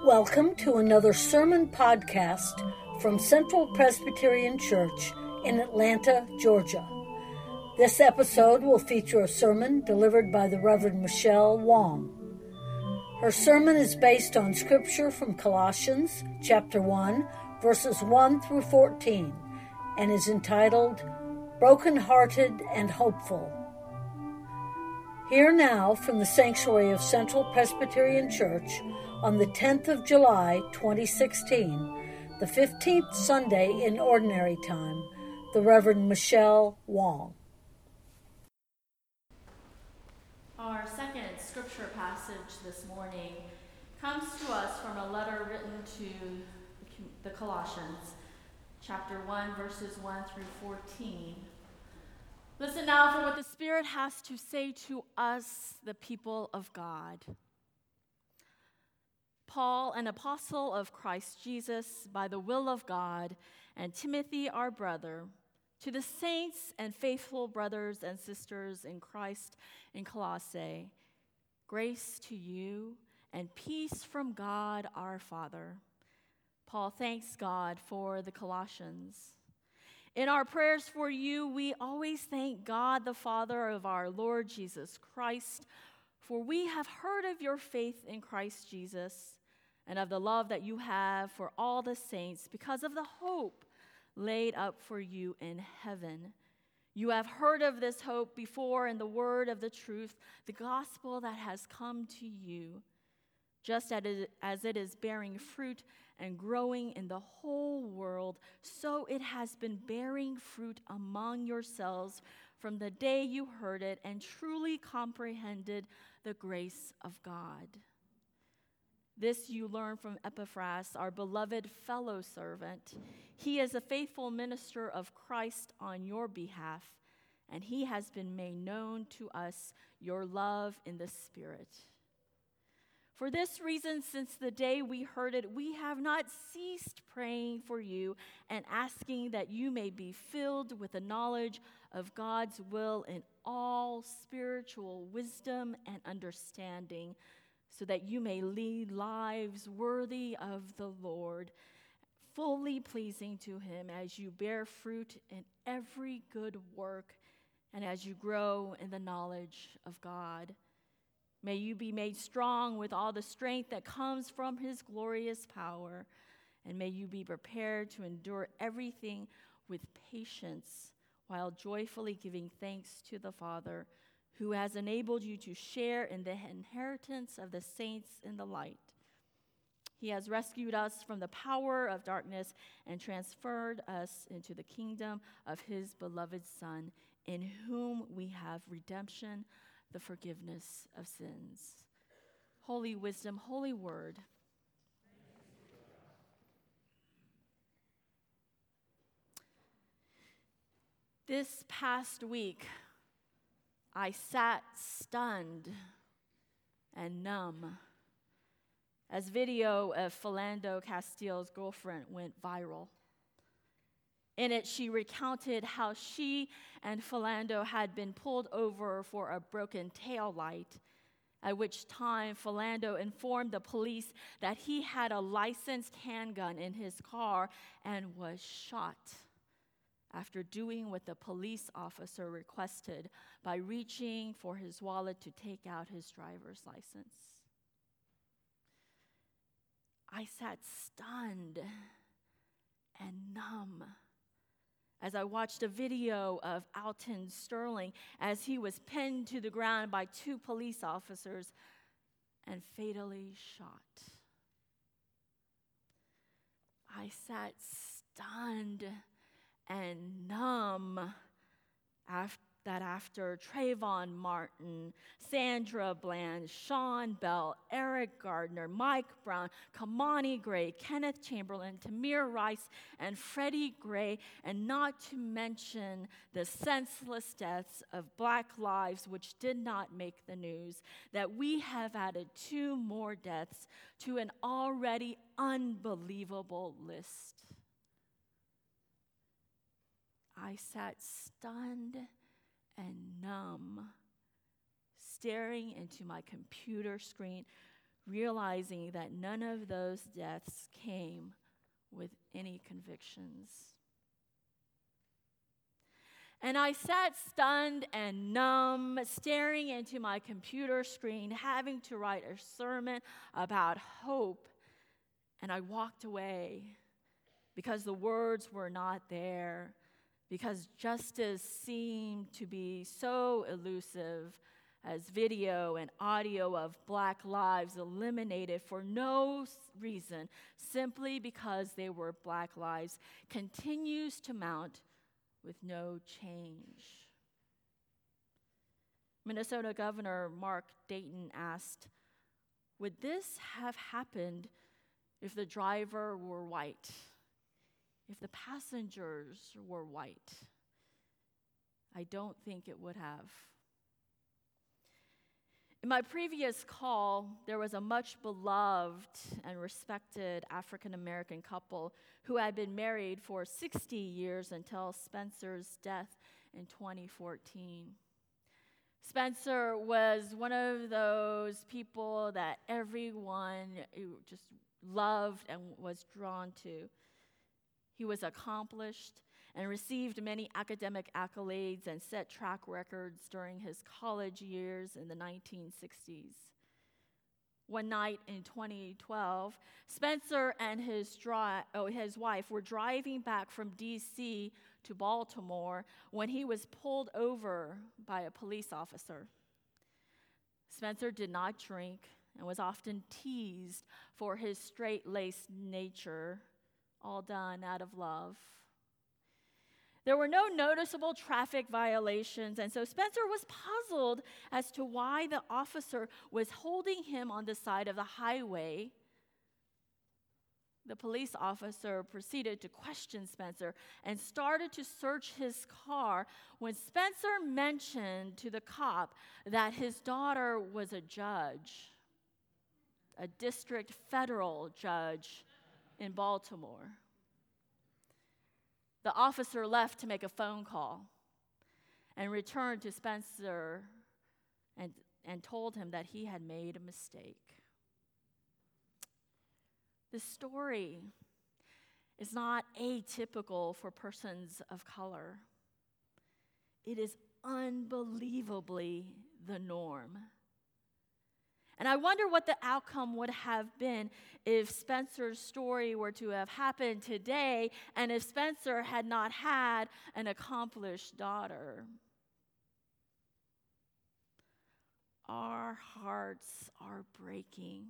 Welcome to another sermon podcast from Central Presbyterian Church in Atlanta, Georgia. This episode will feature a sermon delivered by the Reverend Michelle Wong. Her sermon is based on scripture from Colossians chapter 1, verses 1 through 14, and is entitled, Broken-Hearted and Hopeful. Hear now from the sanctuary of Central Presbyterian Church on the 10th of July, 2016, the 15th Sunday in Ordinary Time, the Reverend Michelle Wong. Our second scripture passage this morning comes to us from a letter written to the Colossians, chapter 1, verses 1 through 14. Listen now for what the Spirit has to say to us, the people of God. Paul, an apostle of Christ Jesus, by the will of God, and Timothy, our brother, to the saints and faithful brothers and sisters in Christ in Colossae, grace to you and peace from God our Father. Paul thanks God for the Colossians. In our prayers for you, we always thank God, the Father of our Lord Jesus Christ, for we have heard of your faith in Christ Jesus and of the love that you have for all the saints because of the hope laid up for you in heaven. You have heard of this hope before in the word of the truth, the gospel that has come to you, just as it is bearing fruit and growing in the whole world, so it has been bearing fruit among yourselves from the day you heard it and truly comprehended the grace of God. This you learn from Epaphras, our beloved fellow servant. He is a faithful minister of Christ on your behalf, and he has been made known to us your love in the Spirit. For this reason, since the day we heard it, we have not ceased praying for you and asking that you may be filled with the knowledge of God's will in all spiritual wisdom and understanding, so that you may lead lives worthy of the Lord, fully pleasing to him as you bear fruit in every good work and as you grow in the knowledge of God. May you be made strong with all the strength that comes from his glorious power, and may you be prepared to endure everything with patience while joyfully giving thanks to the Father, who has enabled you to share in the inheritance of the saints in the light. He has rescued us from the power of darkness and transferred us into the kingdom of his beloved Son, in whom we have redemption, the forgiveness of sins. Holy wisdom, holy word. This past week, I sat stunned and numb as video of Philando Castile's girlfriend went viral. In it, she recounted how she and Philando had been pulled over for a broken taillight, at which time Philando informed the police that he had a licensed handgun in his car and was shot after doing what the police officer requested by reaching for his wallet to take out his driver's license. I sat stunned and numb as I watched a video of Alton Sterling as he was pinned to the ground by two police officers and fatally shot. I sat stunned and numb after Trayvon Martin, Sandra Bland, Sean Bell, Eric Gardner, Mike Brown, Kamani Gray, Kenneth Chamberlain, Tamir Rice, and Freddie Gray, and not to mention the senseless deaths of Black lives which did not make the news, that we have added 2 more deaths to an already unbelievable list. I sat stunned and numb, staring into my computer screen, realizing that none of those deaths came with any convictions. And I sat stunned and numb, staring into my computer screen, having to write a sermon about hope. And I walked away because the words were not there, because justice seemed to be so elusive as video and audio of Black lives eliminated for no reason, simply because they were Black lives, continues to mount with no change. Minnesota Governor Mark Dayton asked, would this have happened if the driver were white? If the passengers were white? I don't think it would have. In my previous call, there was a much beloved and respected African American couple who had been married for 60 years until Spencer's death in 2014. Spencer was one of those people that everyone just loved and was drawn to. He was accomplished and received many academic accolades and set track records during his college years in the 1960s. One night in 2012, Spencer and his wife were driving back from D.C. to Baltimore when he was pulled over by a police officer. Spencer did not drink and was often teased for his straight-laced nature, all done out of love. There were no noticeable traffic violations, and so Spencer was puzzled as to why the officer was holding him on the side of the highway. The police officer proceeded to question Spencer and started to search his car when Spencer mentioned to the cop that his daughter was a judge, a district federal judge in Baltimore. The officer left to make a phone call and returned to Spencer and told him that he had made a mistake. This story is not atypical for persons of color. It is unbelievably the norm. And I wonder what the outcome would have been if Spencer's story were to have happened today and if Spencer had not had an accomplished daughter. Our hearts are breaking.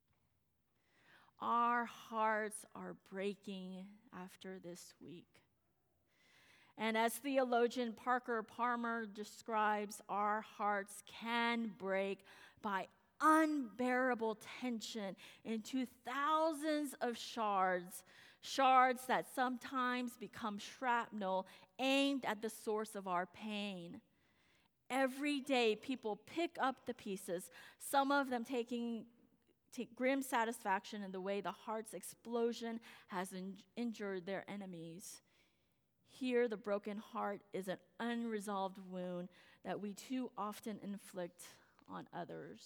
Our hearts are breaking after this week. And as theologian Parker Palmer describes, our hearts can break by unbearable tension into thousands of shards that sometimes become shrapnel aimed at the source of our pain. Every day, people pick up the pieces, some of them take grim satisfaction in the way the heart's explosion has injured their enemies. Here, the broken heart is an unresolved wound that we too often inflict on others.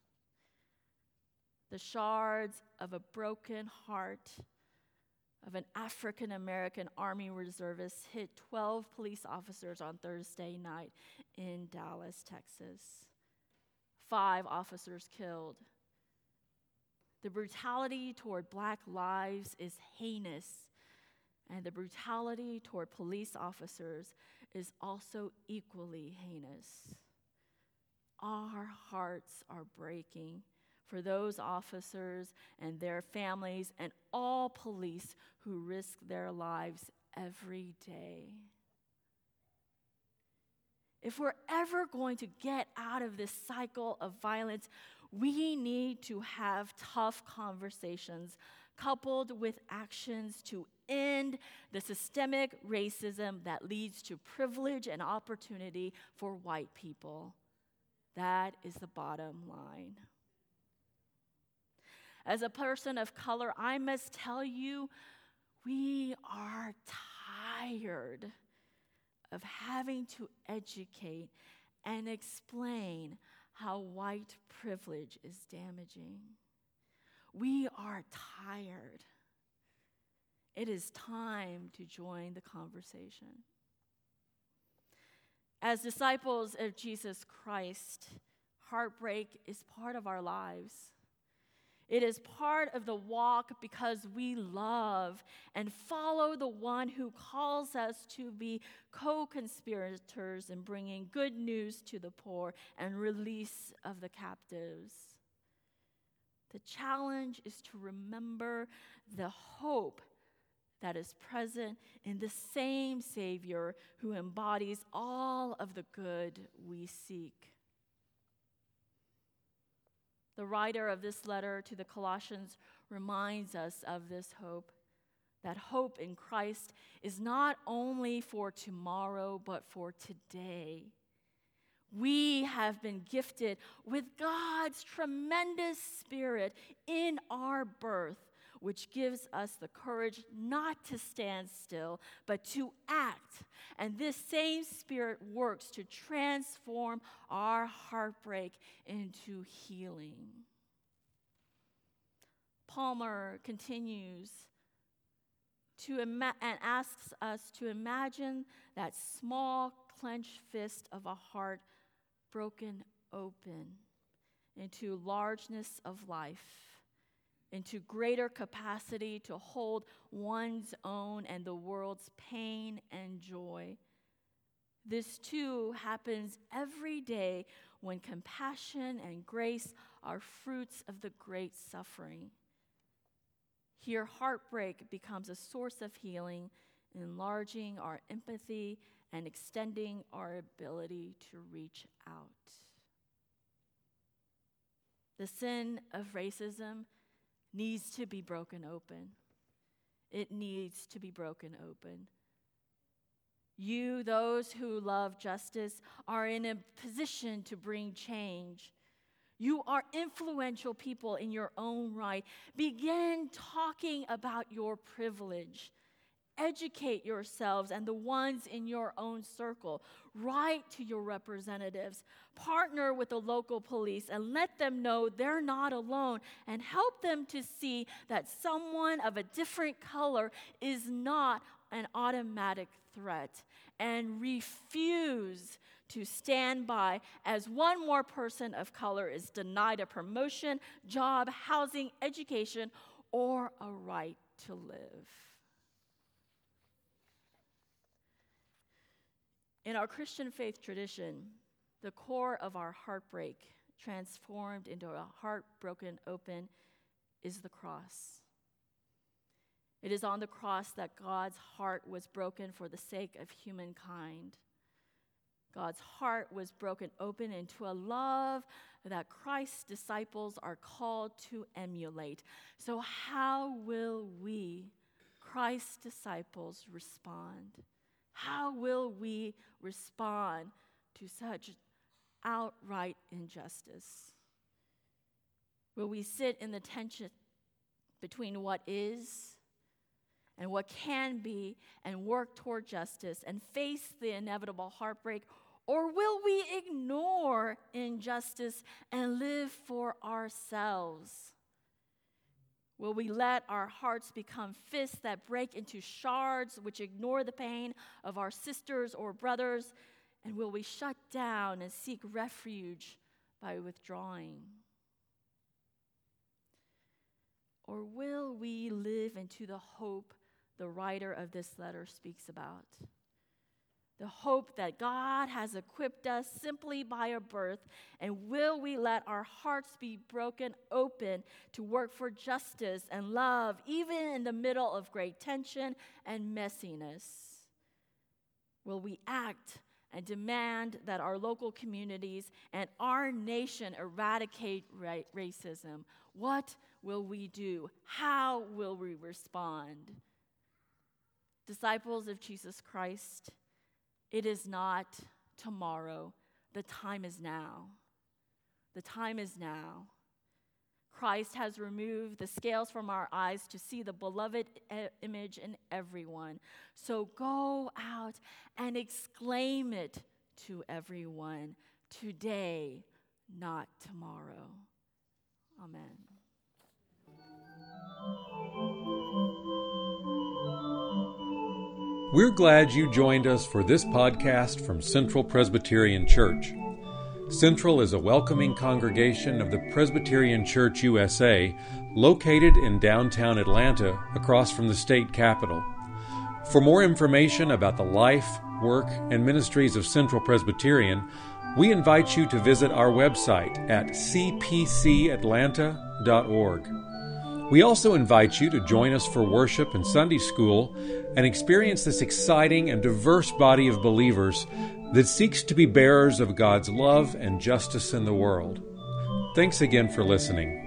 The shards of a broken heart of an African American Army reservist hit 12 police officers on Thursday night in Dallas, Texas. 5 officers killed. The brutality toward Black lives is heinous, and the brutality toward police officers is also equally heinous. Our hearts are breaking for those officers and their families and all police who risk their lives every day. If we're ever going to get out of this cycle of violence, we need to have tough conversations coupled with actions to end the systemic racism that leads to privilege and opportunity for white people. That is the bottom line. As a person of color, I must tell you, we are tired of having to educate and explain how white privilege is damaging. We are tired. It is time to join the conversation. As disciples of Jesus Christ, heartbreak is part of our lives. It is part of the walk because we love and follow the one who calls us to be co-conspirators in bringing good news to the poor and release of the captives. The challenge is to remember the hope that is present in the same Savior who embodies all of the good we seek. The writer of this letter to the Colossians reminds us of this hope, that hope in Christ is not only for tomorrow, but for today. We have been gifted with God's tremendous Spirit in our birth, which gives us the courage not to stand still, but to act. And this same Spirit works to transform our heartbreak into healing. Palmer continues and asks us to imagine that small clenched fist of a heart broken open into largeness of life, into greater capacity to hold one's own and the world's pain and joy. This too happens every day when compassion and grace are fruits of the great suffering. Here, heartbreak becomes a source of healing, enlarging our empathy and extending our ability to reach out. The sin of racism needs to be broken open. It needs to be broken open. You, those who love justice, are in a position to bring change. You are influential people in your own right. Begin talking about your privilege. Educate yourselves and the ones in your own circle. Write to your representatives. Partner with the local police and let them know they're not alone, and help them to see that someone of a different color is not an automatic threat, and refuse to stand by as one more person of color is denied a promotion, job, housing, education, or a right to live. In our Christian faith tradition, the core of our heartbreak, transformed into a heart broken open, is the cross. It is on the cross that God's heart was broken for the sake of humankind. God's heart was broken open into a love that Christ's disciples are called to emulate. So how will we, Christ's disciples, respond? How will we respond to such outright injustice? Will we sit in the tension between what is and what can be and work toward justice and face the inevitable heartbreak? Or will we ignore injustice and live for ourselves? Will we let our hearts become fists that break into shards which ignore the pain of our sisters or brothers? And will we shut down and seek refuge by withdrawing? Or will we live into the hope the writer of this letter speaks about? The hope that God has equipped us simply by a birth, and will we let our hearts be broken open to work for justice and love, even in the middle of great tension and messiness? Will we act and demand that our local communities and our nation eradicate racism? What will we do? How will we respond? Disciples of Jesus Christ, it is not tomorrow. The time is now. The time is now. Christ has removed the scales from our eyes to see the beloved image in everyone. So go out and exclaim it to everyone. Today, not tomorrow. Amen. We're glad you joined us for this podcast from Central Presbyterian Church. Central is a welcoming congregation of the Presbyterian Church USA, located in downtown Atlanta, across from the state capitol. For more information about the life, work, and ministries of Central Presbyterian, we invite you to visit our website at cpcatlanta.org. We also invite you to join us for worship and Sunday school and experience this exciting and diverse body of believers that seeks to be bearers of God's love and justice in the world. Thanks again for listening.